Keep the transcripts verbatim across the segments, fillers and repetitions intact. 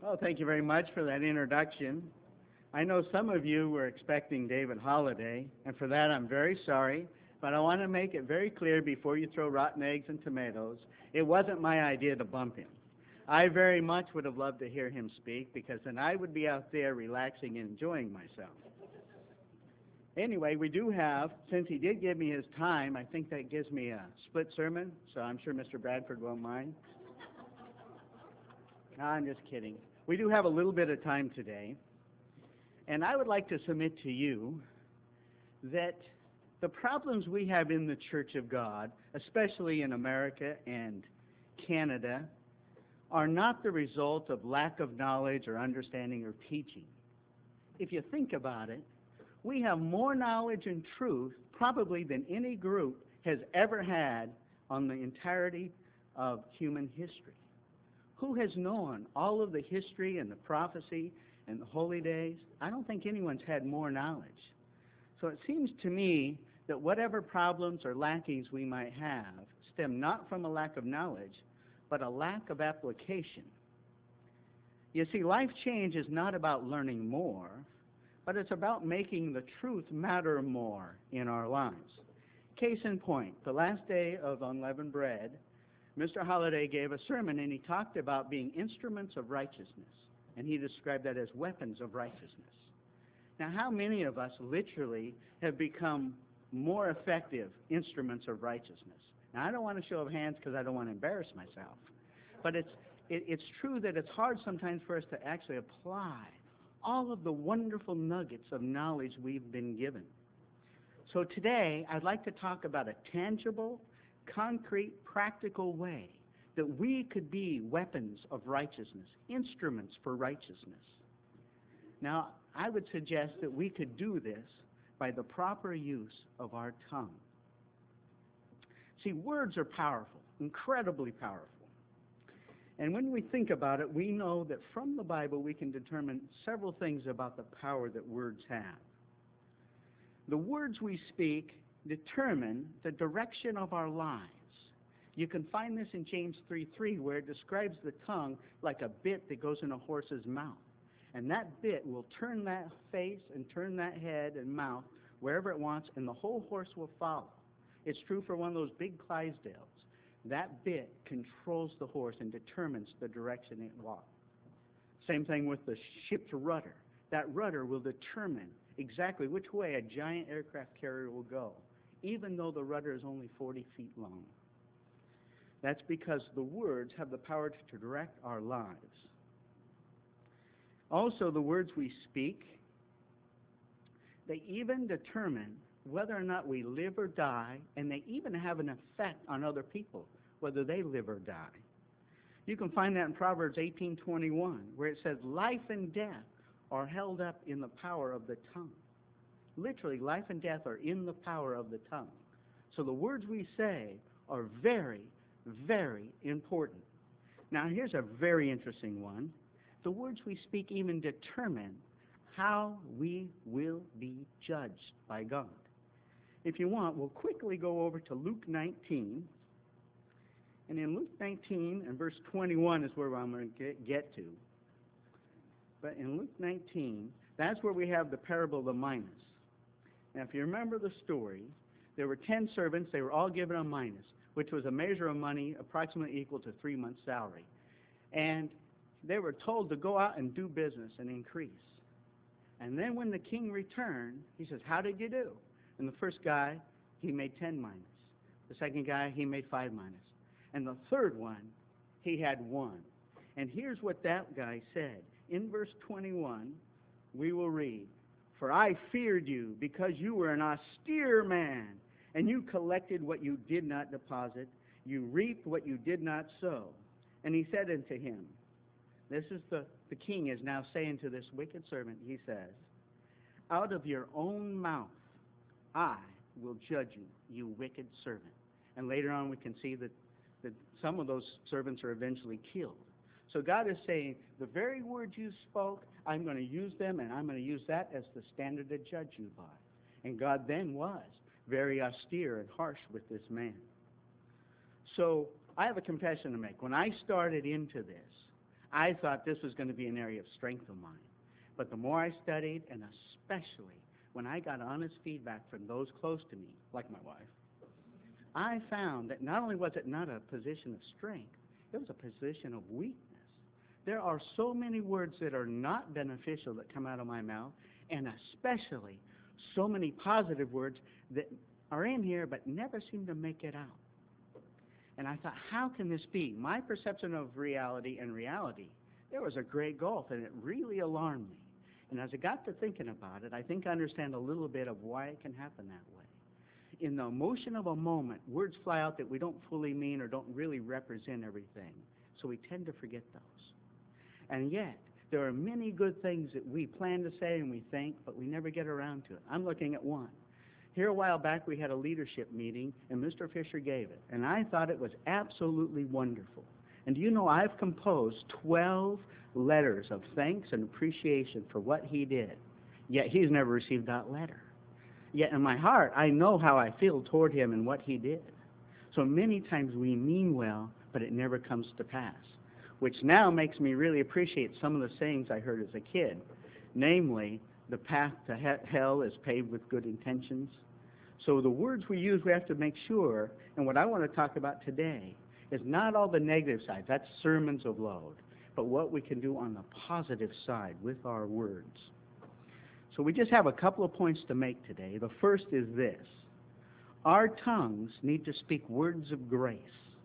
Well, thank you very much for that introduction. I know some of you were expecting David Holliday, and for that I'm very sorry, but I want to make it very clear before you throw rotten eggs and tomatoes, it wasn't my idea to bump him. I very much would have loved to hear him speak because then I would be out there relaxing and enjoying myself. Anyway, we do have, since he did give me his time, I think that gives me a split sermon, so I'm sure Mister Bradford won't mind. No, I'm just kidding. We do have a little bit of time today, and I would like to submit to you that the problems we have in the Church of God, especially in America and Canada, are not the result of lack of knowledge or understanding or teaching. If you think about it, we have more knowledge and truth probably than any group has ever had on the entirety of human history. Who has known all of the history and the prophecy and the holy days? I don't think anyone's had more knowledge. So it seems to me that whatever problems or lackings we might have stem not from a lack of knowledge, but a lack of application. You see, life change is not about learning more, but it's about making the truth matter more in our lives. Case in point, the last day of unleavened bread, Mister Holliday gave a sermon and he talked about being instruments of righteousness, and he described that as weapons of righteousness. Now, how many of us literally have become more effective instruments of righteousness? Now, I don't want to show of hands because I don't want to embarrass myself, but it's, it, it's true that it's hard sometimes for us to actually apply all of the wonderful nuggets of knowledge we've been given. So today, I'd like to talk about a tangible, concrete, practical way that we could be weapons of righteousness, instruments for righteousness. Now, I would suggest that we could do this by the proper use of our tongue. See, words are powerful, incredibly powerful. And when we think about it, we know that from the Bible we can determine several things about the power that words have. The words we speak determine the direction of our lives. You can find this in James three three, where it describes the tongue like a bit that goes in a horse's mouth. And that bit will turn that face and turn that head and mouth wherever it wants, and the whole horse will follow. It's true for one of those big Clydesdales. That bit controls the horse and determines the direction it walks. Same thing with the ship's rudder. That rudder will determine exactly which way a giant aircraft carrier will go, even though the rudder is only forty feet long. That's because the words have the power to direct our lives. Also, the words we speak, they even determine whether or not we live or die, and they even have an effect on other people, whether they live or die. You can find that in Proverbs eighteen twenty-one, where it says, life and death are held up in the power of the tongue. Literally, life and death are in the power of the tongue. So the words we say are very, very important. Now, here's a very interesting one. The words we speak even determine how we will be judged by God. If you want, we'll quickly go over to Luke nineteen. And in Luke nineteen and verse twenty-one is where I'm going to get to. But in Luke nineteen, that's where we have the parable of the minas. Now, if you remember the story, there were ten servants. They were all given a minas, which was a measure of money approximately equal to three months' salary. And they were told to go out and do business and increase. And then when the king returned, he says, how did you do? And the first guy, he made ten minas. The second guy, he made five minas. And the third one, he had one. And here's what that guy said. In verse twenty-one, we will read, for I feared you because you were an austere man, and you collected what you did not deposit. You reaped what you did not sow. And he said unto him, this is the, the king is now saying to this wicked servant, he says, out of your own mouth I will judge you, you wicked servant. And later on we can see that, that some of those servants are eventually killed. So God is saying, the very words you spoke, I'm going to use them, and I'm going to use that as the standard to judge you by. And God then was very austere and harsh with this man. So I have a confession to make. When I started into this, I thought this was going to be an area of strength of mine. But the more I studied, and especially when I got honest feedback from those close to me, like my wife, I found that not only was it not a position of strength, it was a position of weakness. There are so many words that are not beneficial that come out of my mouth, and especially so many positive words that are in here but never seem to make it out. And I thought, how can this be? My perception of reality and reality, there was a great gulf, and it really alarmed me. And as I got to thinking about it, I think I understand a little bit of why it can happen that way. In the emotion of a moment, words fly out that we don't fully mean or don't really represent everything. So we tend to forget those. And yet, there are many good things that we plan to say and we think, but we never get around to it. I'm looking at one. Here a while back, we had a leadership meeting, and Mister Fisher gave it. And I thought it was absolutely wonderful. And do you know, I've composed twelve letters of thanks and appreciation for what he did. Yet he's never received that letter. Yet in my heart, I know how I feel toward him and what he did. So many times we mean well, but it never comes to pass, which now makes me really appreciate some of the sayings I heard as a kid, namely, the path to he- hell is paved with good intentions. So the words we use, we have to make sure, and what I want to talk about today is not all the negative sides, that's sermons of load, but what we can do on the positive side with our words. So we just have a couple of points to make today. The first is this. Our tongues need to speak words of grace.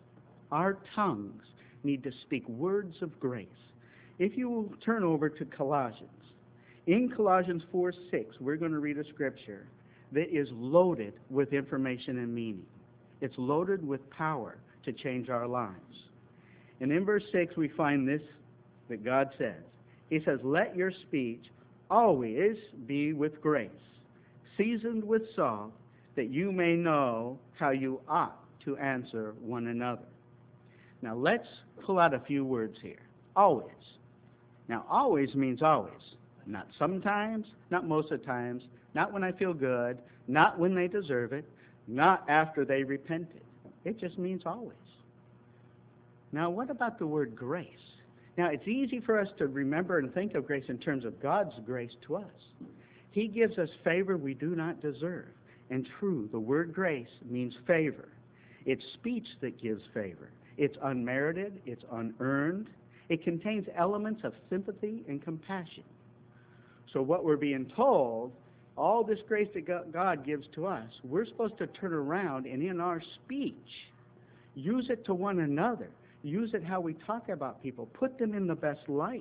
Our tongues need to speak words of grace. If you will turn over to Colossians. In Colossians four six, we're going to read a scripture that is loaded with information and meaning. It's loaded with power to change our lives. And in verse six, we find this that God says. He says, let your speech always be with grace, seasoned with salt, that you may know how you ought to answer one another. Now let's pull out a few words here. Always. Now always means always. Not sometimes, not most of the times, not when I feel good, not when they deserve it, not after they repented. It just means always. Now what about the word grace? Now it's easy for us to remember and think of grace in terms of God's grace to us. He gives us favor we do not deserve. And true, the word grace means favor. It's speech that gives favor. It's unmerited, it's unearned. It contains elements of sympathy and compassion. So what we're being told, all this grace that God gives to us, we're supposed to turn around and in our speech, use it to one another. Use it how we talk about people. Put them in the best light.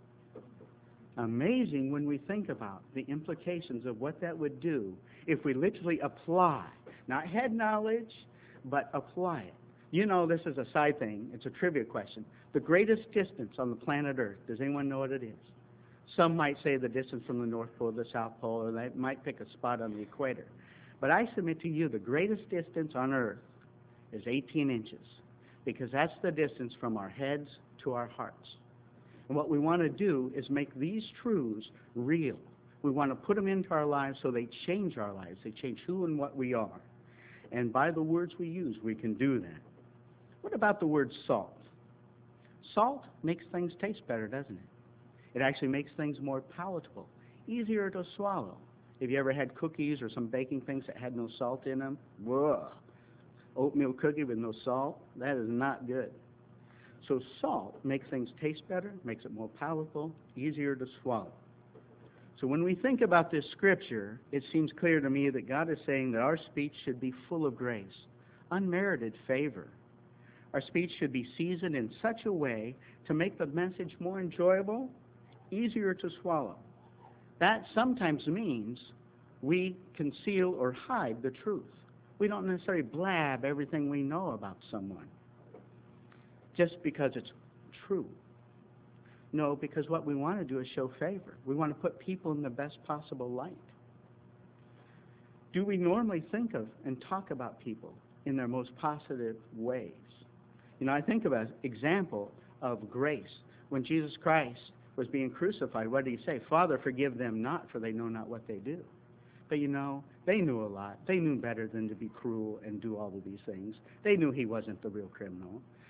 Amazing when we think about the implications of what that would do if we literally apply, not head knowledge, but apply it. You know, this is a side thing. It's a trivia question. The greatest distance on the planet Earth, does anyone know what it is? Some might say the distance from the North Pole to the South Pole, or they might pick a spot on the equator. But I submit to you the greatest distance on Earth is eighteen inches, because that's the distance from our heads to our hearts. And what we want to do is make these truths real. We want to put them into our lives so they change our lives. They change who and what we are. And by the words we use, we can do that. What about the word salt? Salt makes things taste better, doesn't it? It actually makes things more palatable, easier to swallow. Have you ever had cookies or some baking things that had no salt in them? Whoa. Oatmeal cookie with no salt? That is not good. So salt makes things taste better, makes it more palatable, easier to swallow. So when we think about this scripture, it seems clear to me that God is saying that our speech should be full of grace, unmerited favor. Our speech should be seasoned in such a way to make the message more enjoyable, easier to swallow. That sometimes means we conceal or hide the truth. We don't necessarily blab everything we know about someone just because it's true. No, because what we want to do is show favor. We want to put people in the best possible light. Do we normally think of and talk about people in their most positive ways? You know, I think of an example of grace. When Jesus Christ was being crucified, what did he say? Father, forgive them not, for they know not what they do. But you know, they knew a lot. They knew better than to be cruel and do all of these things. They knew he wasn't the real criminal.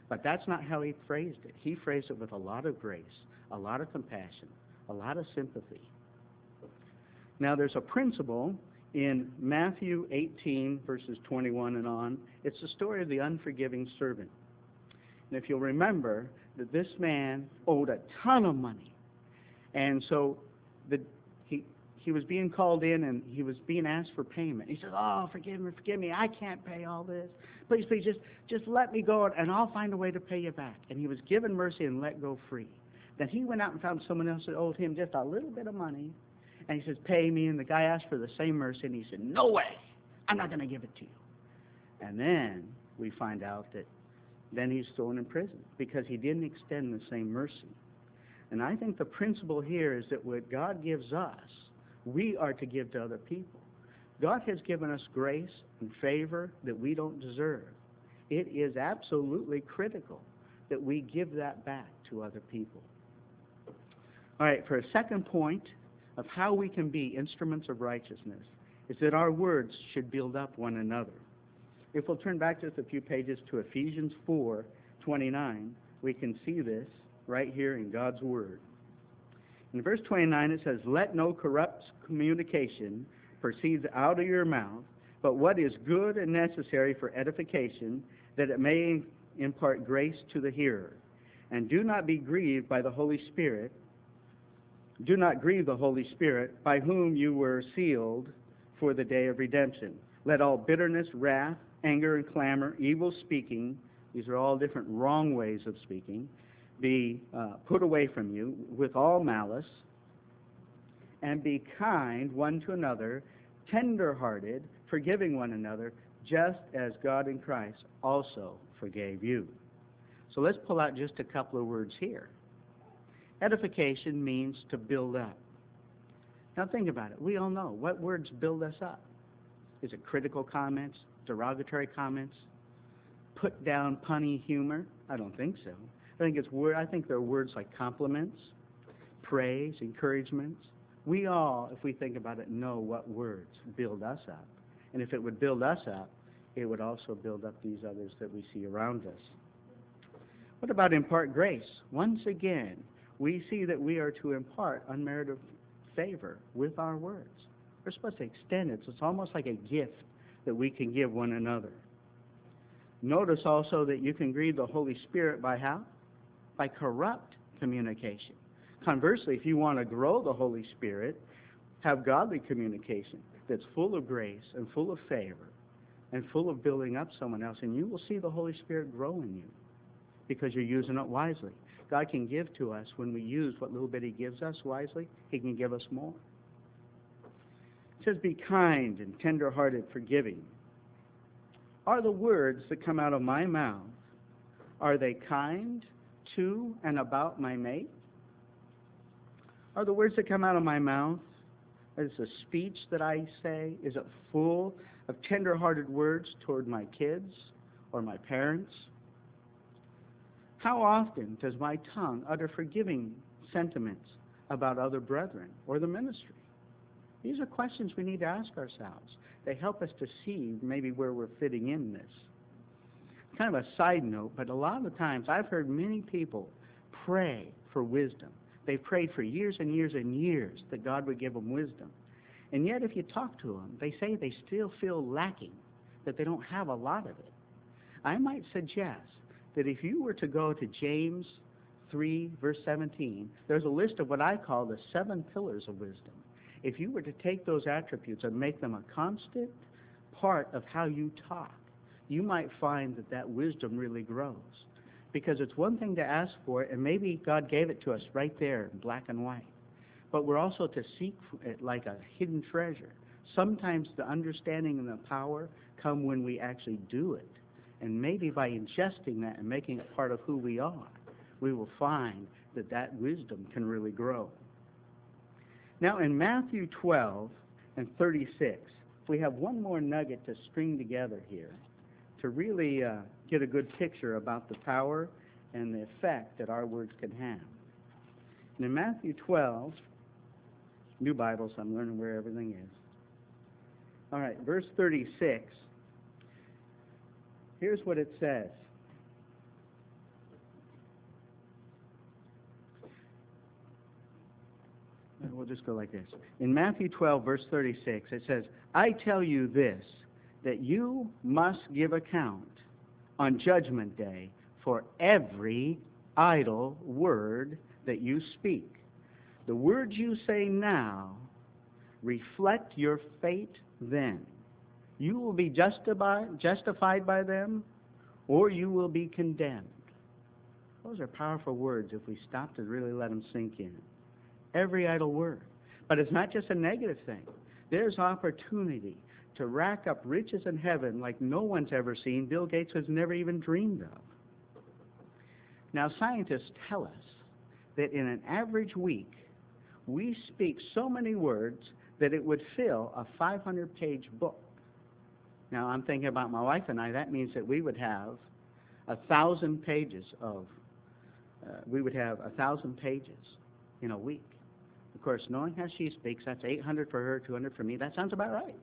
But that's not how he phrased it. He phrased it with a lot of grace, a lot of compassion, a lot of sympathy. Now, there's a principle in Matthew eighteen, verses twenty-one and on. It's the story of the unforgiving servant. And if you'll remember that this man owed a ton of money. And so the, he, he was being called in and he was being asked for payment. He said, oh, forgive me, forgive me. I can't pay all this. Please, please, just, just let me go and I'll find a way to pay you back. And he was given mercy and let go free. Then he went out and found someone else that owed him just a little bit of money. And he says, pay me. And the guy asked for the same mercy. And he said, no way. I'm not going to give it to you. And then we find out that then he's thrown in prison because he didn't extend the same mercy. And I think the principle here is that what God gives us, we are to give to other people. God has given us grace and favor that we don't deserve. It is absolutely critical that we give that back to other people. All right, for a second point of how we can be instruments of righteousness is that our words should build up one another. If we'll turn back just a few pages to Ephesians four twenty-nine, we can see this right here in God's Word. In verse twenty-nine it says, let no corrupt communication proceed out of your mouth, but what is good and necessary for edification, that it may impart grace to the hearer. And do not be grieved by the Holy Spirit. Do not grieve the Holy Spirit, by whom you were sealed for the day of redemption. Let all bitterness, wrath, anger, and clamor, evil speaking, these are all different wrong ways of speaking, be uh, put away from you with all malice, and be kind one to another, tender-hearted, forgiving one another, just as God in Christ also forgave you. So let's pull out just a couple of words here. Edification means to build up. Now think about it. We all know what words build us up. Is it critical comments, derogatory comments, put down punny humor? I don't think so. I think it's word. I think there are words like compliments, praise, encouragements. We all, if we think about it, know what words build us up. And if it would build us up, it would also build up these others that we see around us. What about impart grace? Once again, we see that we are to impart unmerited favor with our words. We're supposed to extend it. So it's almost like a gift that we can give one another. Notice also that you can grieve the Holy Spirit by how? By corrupt communication. Conversely, if you want to grow the Holy Spirit, have godly communication that's full of grace and full of favor and full of building up someone else, and you will see the Holy Spirit grow in you because you're using it wisely. God can give to us when we use what little bit He gives us wisely. He can give us more. It says, be kind and tender-hearted, forgiving. Are the words that come out of my mouth, are they kind to and about my mate? Are the words that come out of my mouth, is the speech that I say, is it full of tender-hearted words toward my kids or my parents? How often does my tongue utter forgiving sentiments about other brethren or the ministry? These are questions we need to ask ourselves. They help us to see maybe where we're fitting in this. Kind of a side note, but a lot of the times I've heard many people pray for wisdom. They've prayed for years and years and years that God would give them wisdom. And yet if you talk to them, they say they still feel lacking, that they don't have a lot of it. I might suggest that if you were to go to James three, verse seventeen, there's a list of what I call the seven pillars of wisdom. If you were to take those attributes and make them a constant part of how you talk, you might find that that wisdom really grows. Because it's one thing to ask for it, and maybe God gave it to us right there in black and white. But we're also to seek it like a hidden treasure. Sometimes the understanding and the power come when we actually do it. And maybe by ingesting that and making it part of who we are, we will find that that wisdom can really grow. Now in Matthew twelve and thirty-six, we have one more nugget to string together here to really uh, get a good picture about the power and the effect that our words can have. And in Matthew twelve, New Bibles, I'm learning where everything is. All right, verse thirty-six. Here's what it says. we'll just go like this. In Matthew twelve, verse thirty-six, it says, I tell you this, that you must give account on Judgment Day for every idle word that you speak. The words you say now reflect your fate then. You will be justified, justified by them, or you will be condemned. Those are powerful words if we stop to really let them sink in. Every idle word. But it's not just a negative thing. There's opportunity to rack up riches in heaven like no one's ever seen, Bill Gates has never even dreamed of. Now, scientists tell us that in an average week, we speak so many words that it would fill a five hundred page book. Now, I'm thinking about my wife and I. That means that we would have a thousand pages of, uh, we would have a thousand pages in a week. Of course, knowing how she speaks, that's eight hundred for her, two hundred for me. That sounds about right.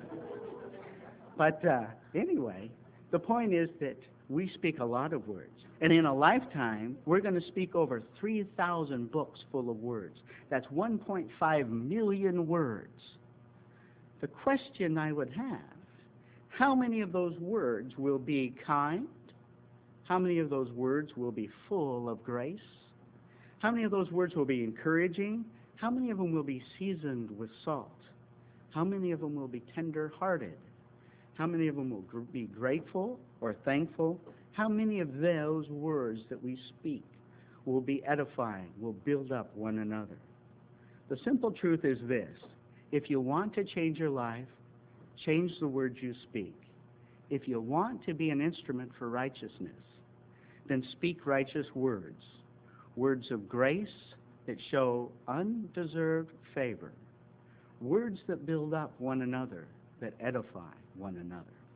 But uh, anyway, the point is that we speak a lot of words. And in a lifetime, we're going to speak over three thousand books full of words. That's one point five million words. The question I would have, how many of those words will be kind? How many of those words will be full of grace? How many of those words will be encouraging? How many of them will be seasoned with salt? How many of them will be tender-hearted? How many of them will gr- be grateful or thankful? How many of those words that we speak will be edifying, will build up one another? The simple truth is this. If you want to change your life, change the words you speak. If you want to be an instrument for righteousness, then speak righteous words, words of grace that show undeserved favor, words that build up one another, that edify one another.